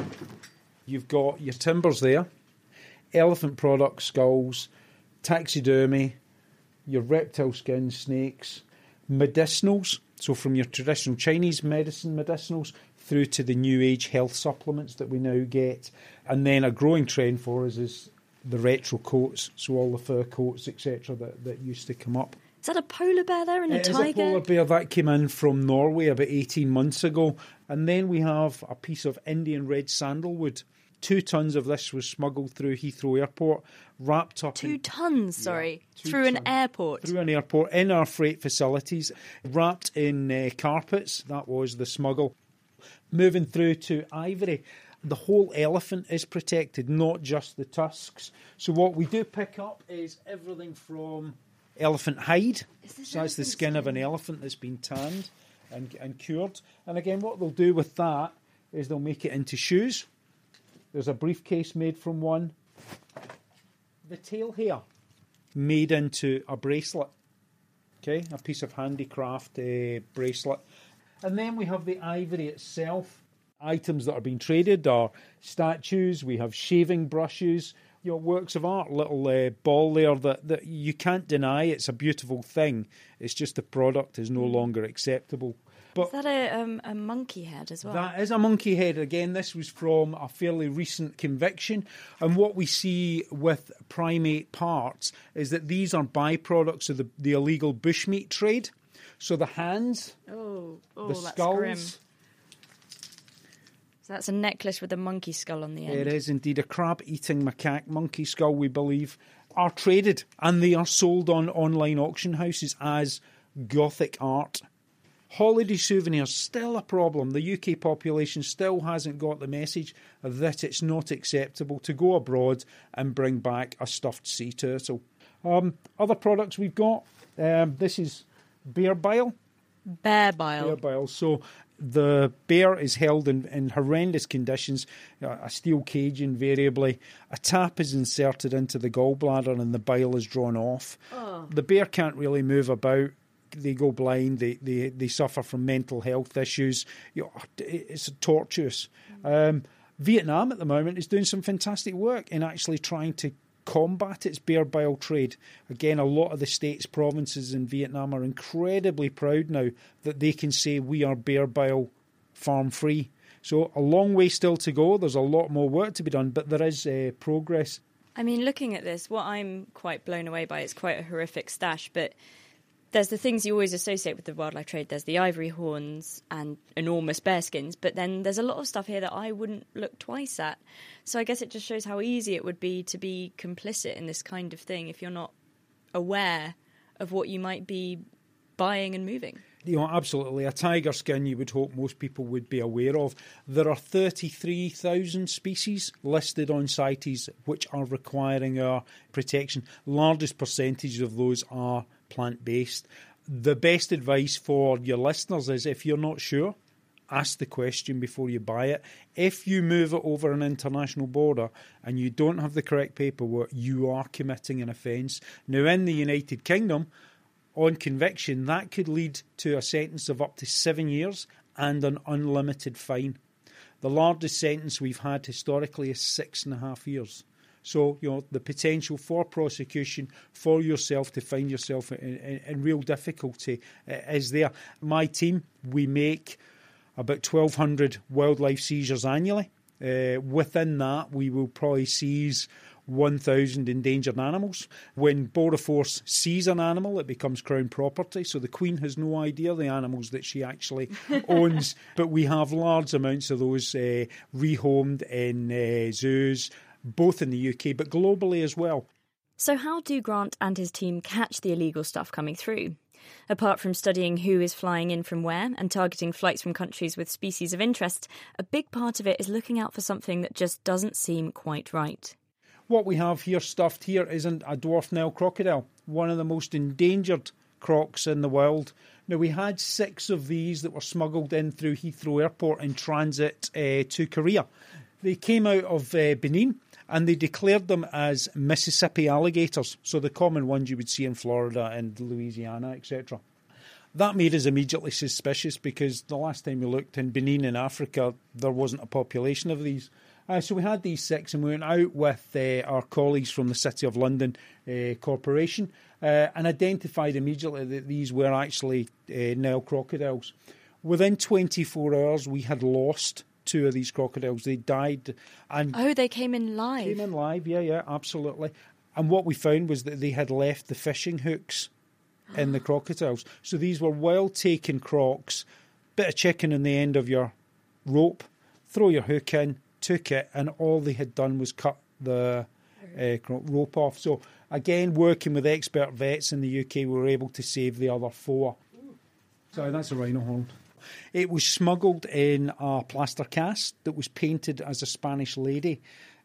You've got your timbers there, elephant products, skulls, taxidermy, your reptile skins, snakes, medicinals. So from your traditional Chinese medicine medicinals through to the new age health supplements that we now get. And then a growing trend for us is the retro coats, so all the fur coats, et cetera, that, that used to come up. Is that a polar bear there and a it tiger? It is a polar bear that came in from Norway about eighteen months ago. And then we have a piece of Indian red sandalwood. Two tons of this was smuggled through Heathrow Airport, wrapped up Two in... tons, sorry, yeah, through tons. an airport. Through an airport, in our freight facilities, wrapped in uh, carpets. That was the smuggle. Moving through to ivory. The whole elephant is protected, not just the tusks. So what we do pick up is everything from elephant hide. So that's the skin skin? of an elephant that's been tanned and, and cured. And again, what they'll do with that is they'll make it into shoes. There's a briefcase made from one. The tail hair made into a bracelet. Okay, a piece of handicraft uh, bracelet. And then we have the ivory itself. Items that are being traded are statues. We have shaving brushes, you know, works of art, little uh, ball there that, that you can't deny. It's a beautiful thing. It's just the product is no longer acceptable. But is that a, um, a monkey head as well? That is a monkey head. Again, this was from a fairly recent conviction. And what we see with primate parts is that these are byproducts of the, the illegal bushmeat trade. So the hands, oh, oh, the that's skulls. Grim. So that's a necklace with a monkey skull on the end. It is indeed a crab-eating macaque monkey skull, we believe, are traded. And they are sold on online auction houses as Gothic art. Holiday souvenirs, still a problem. The U K population still hasn't got the message that it's not acceptable to go abroad and bring back a stuffed sea turtle. Um, other products we've got, um, this is bear bile. Bear bile. Bear bile. So the bear is held in, in horrendous conditions, a steel cage invariably. A tap is inserted into the gallbladder and the bile is drawn off. Oh. The bear can't really move about. They go blind, they, they, they suffer from mental health issues. You know, it's torturous. Um, Vietnam at the moment is doing some fantastic work in actually trying to combat its bear bile trade. Again, a lot of the states, provinces in Vietnam are incredibly proud now that they can say we are bear bile farm free. So a long way still to go. There's a lot more work to be done, but there is uh, progress. I mean, looking at this, what I'm quite blown away by, it's quite a horrific stash, but there's the things you always associate with the wildlife trade. There's the ivory horns and enormous bear skins, but then there's a lot of stuff here that I wouldn't look twice at. So I guess it just shows how easy it would be to be complicit in this kind of thing if you're not aware of what you might be buying and moving. You know, absolutely. A tiger skin you would hope most people would be aware of. There are thirty-three thousand species listed on CITES which are requiring our protection. Largest percentage of those are plant-based. The best advice for your listeners is, if you're not sure, ask the question before you buy it. If you move it over an international border and you don't have the correct paperwork, you are committing an offence. Now, in the United Kingdom, on conviction, that could lead to a sentence of up to seven years and an unlimited fine. The largest sentence we've had historically is six and a half years. So, you know, the potential for prosecution for yourself to find yourself in, in, in real difficulty uh, is there. My team, we make about twelve hundred wildlife seizures annually. Uh, within that, we will probably seize one thousand endangered animals. When Border Force sees an animal, it becomes Crown property, so the Queen has no idea the animals that she actually owns. But we have large amounts of those uh, rehomed in uh, zoos, both in the U K but globally as well. So how do Grant and his team catch the illegal stuff coming through? Apart from studying who is flying in from where and targeting flights from countries with species of interest, a big part of it is looking out for something that just doesn't seem quite right. What we have here stuffed here isn't a dwarf Nile crocodile, one of the most endangered crocs in the world. Now, we had six of these that were smuggled in through Heathrow Airport in transit uh, to Korea. They came out of uh, Benin and they declared them as Mississippi alligators, so the common ones you would see in Florida and Louisiana, et cetera. That made us immediately suspicious because the last time we looked in Benin in Africa, there wasn't a population of these. Uh, so we had these six and we went out with uh, our colleagues from the City of London uh, Corporation uh, and identified immediately that these were actually uh, Nile crocodiles. Within twenty-four hours, we had lost two of these crocodiles. They died. And oh, they came in live? Came in live, yeah, yeah, absolutely. And what we found was that they had left the fishing hooks in the crocodiles. So these were wild-taken crocs, bit of chicken in the end of your rope, throw your hook in, took it, and all they had done was cut the uh, rope off. So again, working with expert vets in the U K, we were able to save the other four. So that's a rhino horn. It was smuggled in a plaster cast that was painted as a Spanish lady.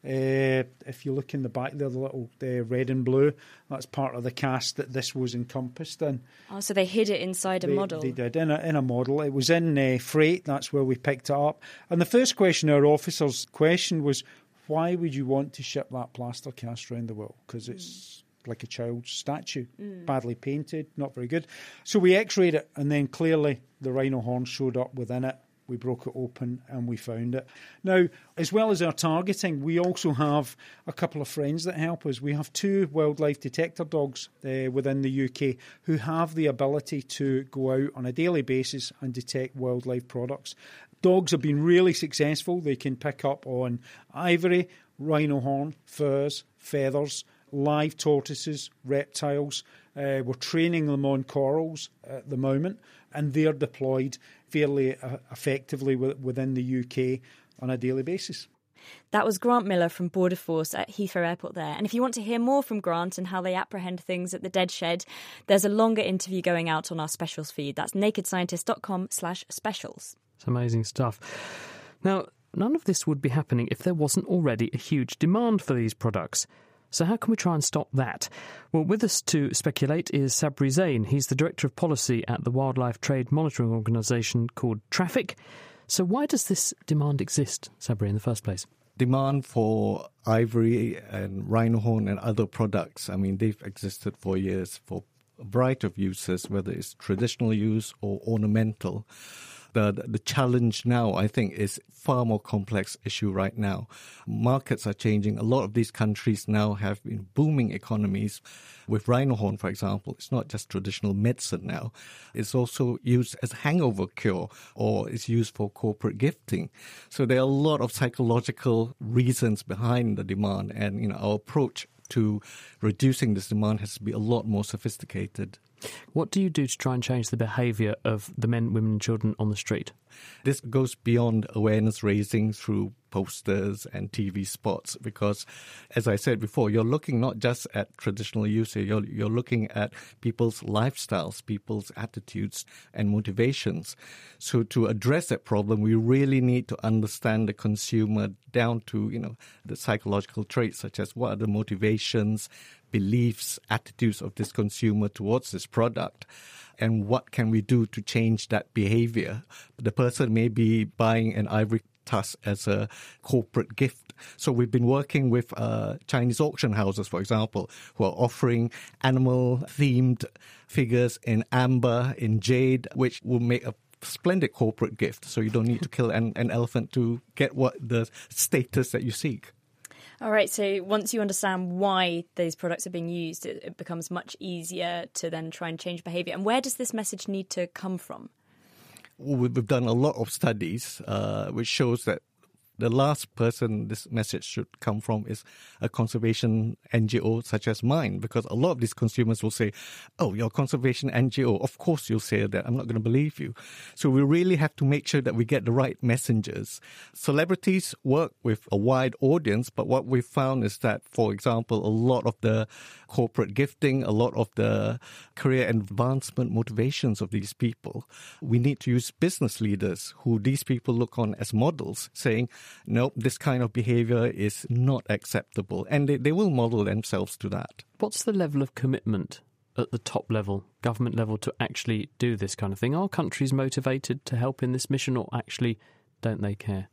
Uh, if you look in the back there, the little uh, red and blue, that's part of the cast that this was encompassed in. Oh, so they hid it inside a they, model? They did, in a, in a model. It was in uh, freight, that's where we picked it up. And the first question our officers questioned was, why would you want to ship that plaster cast around the world? Because it's mm. like a child's statue, mm. badly painted, not very good. So we x-rayed it, and then clearly the rhino horn showed up within it. We broke it open and we found it. Now, as well as our targeting, we also have a couple of friends that help us. We have two wildlife detector dogs uh, within the U K who have the ability to go out on a daily basis and detect wildlife products. Dogs have been really successful. They can pick up on ivory, rhino horn, furs, feathers, live tortoises, reptiles. Uh, we're training them on corals at the moment, and they're deployed fairly uh, effectively within the U K on a daily basis. That was Grant Miller from Border Force at Heathrow Airport there. And if you want to hear more from Grant and how they apprehend things at the Dead Shed, there's a longer interview going out on our specials feed. That's nakedscientist.com slash specials. It's amazing stuff. Now, none of this would be happening if there wasn't already a huge demand for these products. So how can we try and stop that? Well, with us to speculate is Sabri Zain. He's the Director of Policy at the Wildlife Trade Monitoring Organisation called Traffic. So why does this demand exist, Sabri, in the first place? Demand for ivory and rhino horn and other products, I mean, they've existed for years for a variety of uses, whether it's traditional use or ornamental. The, the challenge now, I think, is far more complex issue right now. Markets are changing. A lot of these countries now have been booming economies. With rhino horn, for example, it's not just traditional medicine now. It's also used as a hangover cure, or it's used for corporate gifting. So there are a lot of psychological reasons behind the demand, and you know our approach to reducing this demand has to be a lot more sophisticated. What do you do to try and change the behaviour of the men, women and children on the street? This goes beyond awareness raising through posters and T V spots because, as I said before, you're looking not just at traditional use, you're, you're looking at people's lifestyles, people's attitudes and motivations. So to address that problem, we really need to understand the consumer down to, you know, the psychological traits such as what are the motivations, beliefs, attitudes of this consumer towards this product, and what can we do to change that behavior. The person may be buying an ivory tusk as a corporate gift. So we've been working with uh, Chinese auction houses, for example, who are offering animal-themed figures in amber, in jade, which will make a splendid corporate gift. So you don't need to kill an, an elephant to get what the status that you seek. All right, so once you understand why these products are being used, it, it becomes much easier to then try and change behaviour. And where does this message need to come from? We've done a lot of studies uh, which shows that the last person this message should come from is a conservation N G O such as mine, because a lot of these consumers will say, oh, you're a conservation N G O. Of course you'll say that. I'm not going to believe you. So we really have to make sure that we get the right messengers. Celebrities work with a wide audience, but what we've found is that, for example, a lot of the corporate gifting, a lot of the career advancement motivations of these people, we need to use business leaders who these people look on as models, saying, nope, this kind of behavior is not acceptable. And they, they will model themselves to that. What's the level of commitment at the top level, government level, to actually do this kind of thing? Are countries motivated to help in this mission, or actually don't they care?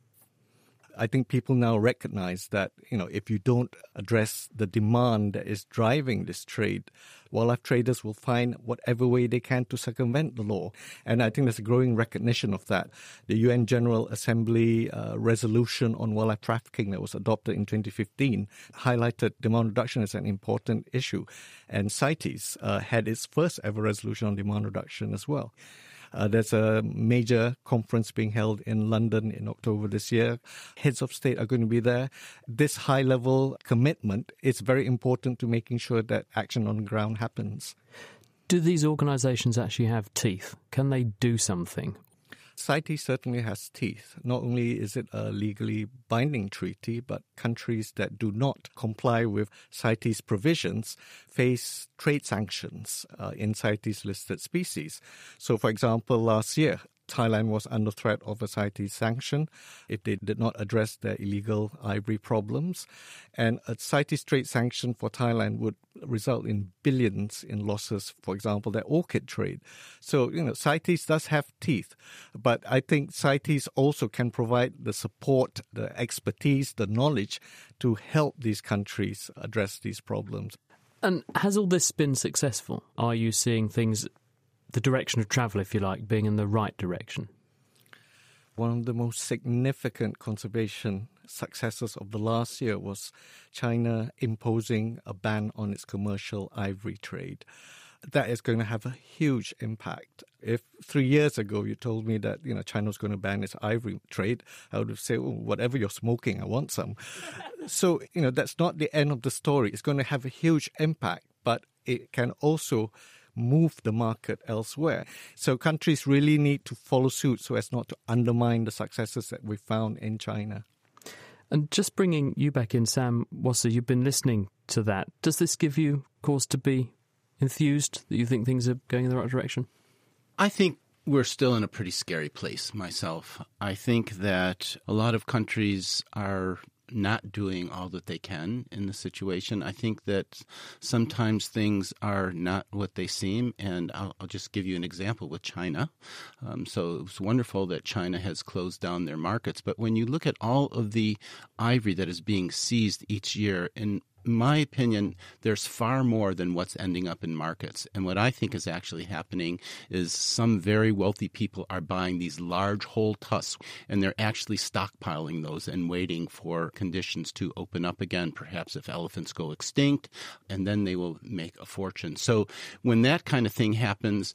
I think people now recognize that, you know, if you don't address the demand that is driving this trade, wildlife traders will find whatever way they can to circumvent the law. And I think there's a growing recognition of that. The U N General Assembly uh, resolution on wildlife trafficking that was adopted in twenty fifteen highlighted demand reduction as an important issue. And CITES uh, had its first ever resolution on demand reduction as well. Uh, there's a major conference being held in London in October this year. Heads of state are going to be there. This high-level commitment is very important to making sure that action on the ground happens. Do these organisations actually have teeth? Can they do something? CITES certainly has teeth. Not only is it a legally binding treaty, but countries that do not comply with CITES provisions face trade sanctions uh, in CITES-listed species. So, for example, last year, Thailand was under threat of a CITES sanction if they did not address their illegal ivory problems. And a CITES trade sanction for Thailand would result in billions in losses, for example, their orchid trade. So, you know, CITES does have teeth, but I think CITES also can provide the support, the expertise, the knowledge to help these countries address these problems. And has all this been successful? Are you seeing things, the direction of travel, if you like, being in the right direction? One of the most significant conservation successes of the last year was China imposing a ban on its commercial ivory trade. That is going to have a huge impact. If three years ago you told me that, you know, China was going to ban its ivory trade, I would have said, oh, whatever you're smoking, I want some. So, you know, that's not the end of the story. It's going to have a huge impact, but it can also move the market elsewhere. So countries really need to follow suit so as not to undermine the successes that we found in China. And just bringing you back in, Sam Wasser, you've been listening to that. Does this give you cause to be enthused that you think things are going in the right direction? I think we're still in a pretty scary place myself. I think that a lot of countries are not doing all that they can in the situation. I think that sometimes things are not what they seem, and I'll, I'll just give you an example with China. Um, so it was wonderful that China has closed down their markets, but when you look at all of the ivory that is being seized each year, in my opinion, there's far more than what's ending up in markets. And what I think is actually happening is some very wealthy people are buying these large whole tusks, and they're actually stockpiling those and waiting for conditions to open up again, perhaps if elephants go extinct, and then they will make a fortune. So when that kind of thing happens,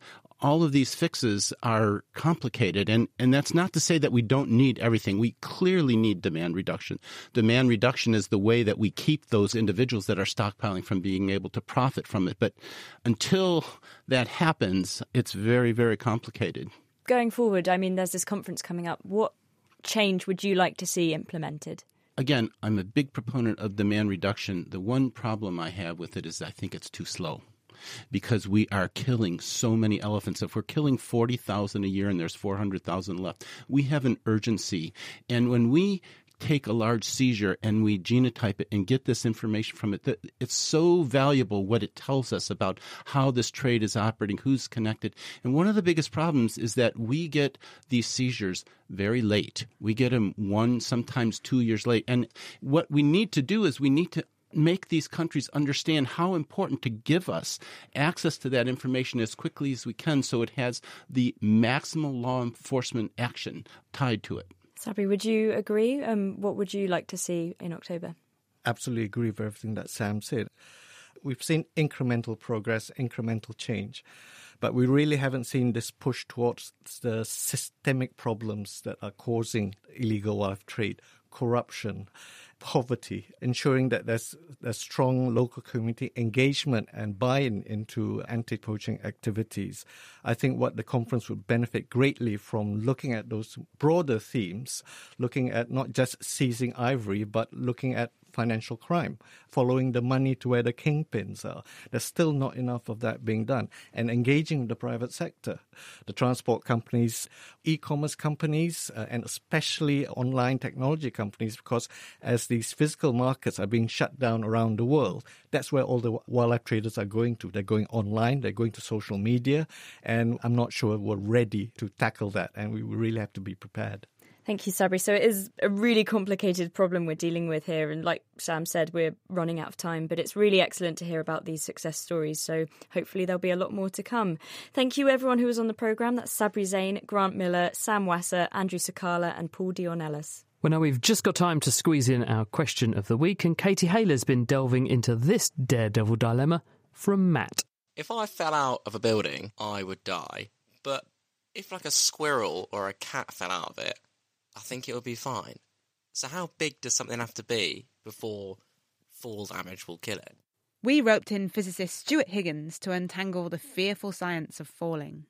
all of these fixes are complicated. And, and that's not to say that we don't need everything. We clearly need demand reduction. Demand reduction is the way that we keep those individuals that are stockpiling from being able to profit from it. But until that happens, it's very, very complicated. Going forward, I mean, there's this conference coming up. What change would you like to see implemented? Again, I'm a big proponent of demand reduction. The one problem I have with it is I think it's too slow, because we are killing so many elephants. If we're killing forty thousand a year and there's four hundred thousand left, we have an urgency. And when we take a large seizure and we genotype it and get this information from it, it's so valuable what it tells us about how this trade is operating, who's connected. And one of the biggest problems is that we get these seizures very late. We get them one, sometimes two years late. And what we need to do is we need to make these countries understand how important to give us access to that information as quickly as we can, so it has the maximal law enforcement action tied to it. Sabri, would you agree? Um, what would you like to see in October? Absolutely agree with everything that Sam said. We've seen incremental progress, incremental change, but we really haven't seen this push towards the systemic problems that are causing illegal wildlife trade, corruption, poverty, ensuring that there's there's strong local community engagement and buy-in into anti-poaching activities. I think what the conference would benefit greatly from looking at those broader themes, looking at not just seizing ivory, but looking at financial crime, following the money to where the kingpins are. There's still not enough of that being done. And engaging with the private sector, the transport companies, e-commerce companies, uh, and especially online technology companies, because as these physical markets are being shut down around the world, that's where all the wildlife traders are going to. They're going online, they're going to social media, and I'm not sure we're ready to tackle that, and we really have to be prepared. Thank you, Sabri. So it is a really complicated problem we're dealing with here. And like Sam said, we're running out of time. But it's really excellent to hear about these success stories. So hopefully there'll be a lot more to come. Thank you, everyone who was on the programme. That's Sabri Zain, Grant Miller, Sam Wasser, Andrew Sakala and Paul Dion-Ellis. Well, now we've just got time to squeeze in our question of the week. And Katie Hayler's been delving into this daredevil dilemma from Matt. If I fell out of a building, I would die. But if like a squirrel or a cat fell out of it, I think it would be fine. So how big does something have to be before fall damage will kill it? We roped in physicist Stuart Higgins to untangle the fearful science of falling.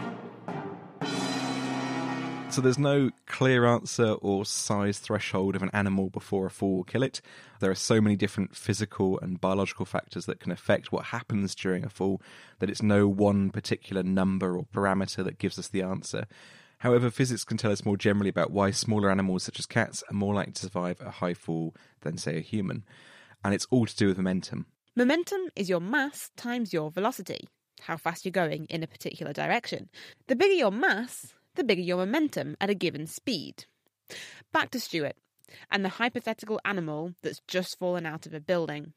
So there's no clear answer or size threshold of an animal before a fall will kill it. There are so many different physical and biological factors that can affect what happens during a fall that it's no one particular number or parameter that gives us the answer. However, physics can tell us more generally about why smaller animals such as cats are more likely to survive a high fall than, say, a human. And it's all to do with momentum. Momentum is your mass times your velocity, how fast you're going in a particular direction. The bigger your mass, the bigger your momentum at a given speed. Back to Stuart and the hypothetical animal that's just fallen out of a building.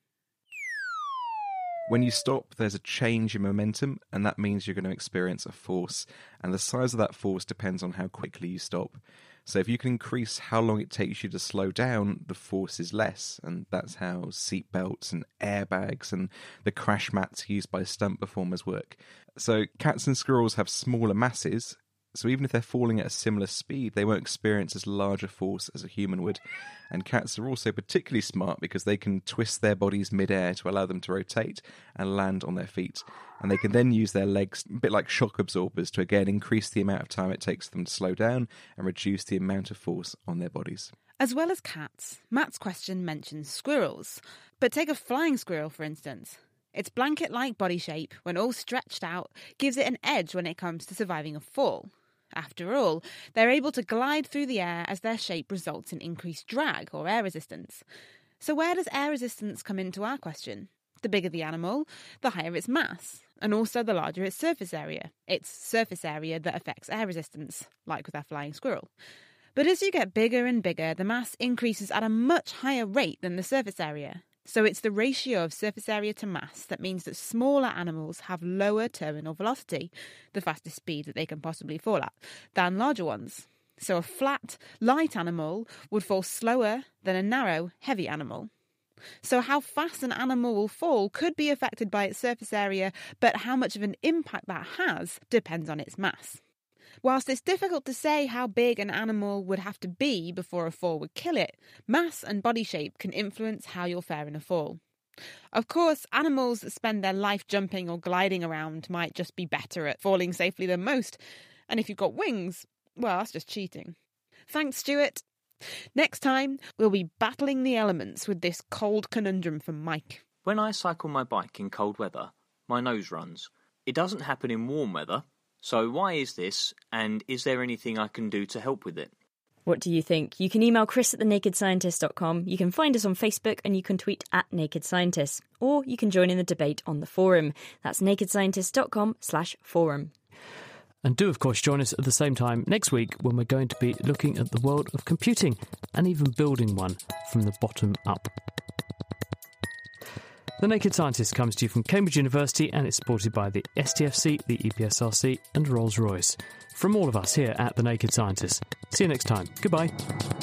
When you stop, there's a change in momentum, and that means you're going to experience a force. And the size of that force depends on how quickly you stop. So if you can increase how long it takes you to slow down, the force is less. And that's how seatbelts and airbags and the crash mats used by stunt performers work. So cats and squirrels have smaller masses, so even if they're falling at a similar speed, they won't experience as large a force as a human would. And cats are also particularly smart because they can twist their bodies mid-air to allow them to rotate and land on their feet. And they can then use their legs, a bit like shock absorbers, to again increase the amount of time it takes them to slow down and reduce the amount of force on their bodies. As well as cats, Matt's question mentions squirrels. But take a flying squirrel, for instance. Its blanket-like body shape, when all stretched out, gives it an edge when it comes to surviving a fall. After all, they're able to glide through the air as their shape results in increased drag or air resistance. So where does air resistance come into our question? The bigger the animal, the higher its mass, and also the larger its surface area. It's surface area that affects air resistance, like with our flying squirrel. But as you get bigger and bigger, the mass increases at a much higher rate than the surface area. So it's the ratio of surface area to mass that means that smaller animals have lower terminal velocity, the fastest speed that they can possibly fall at, than larger ones. So a flat, light animal would fall slower than a narrow, heavy animal. So how fast an animal will fall could be affected by its surface area, but how much of an impact that has depends on its mass. Whilst it's difficult to say how big an animal would have to be before a fall would kill it, mass and body shape can influence how you'll fare in a fall. Of course, animals that spend their life jumping or gliding around might just be better at falling safely than most. And if you've got wings, well, that's just cheating. Thanks, Stuart. Next time, we'll be battling the elements with this cold conundrum from Mike. When I cycle my bike in cold weather, my nose runs. It doesn't happen in warm weather. So why is this, and is there anything I can do to help with it? What do you think? You can email Chris at the naked scientist dot com, you can find us on Facebook, and you can tweet at Naked Scientists. Or you can join in the debate on the forum. That's naked scientist dot com slash forum. And do, of course, join us at the same time next week when we're going to be looking at the world of computing and even building one from the bottom up. The Naked Scientist comes to you from Cambridge University and it's supported by the S T F C, the E P S R C and Rolls-Royce. From all of us here at The Naked Scientist. See you next time. Goodbye.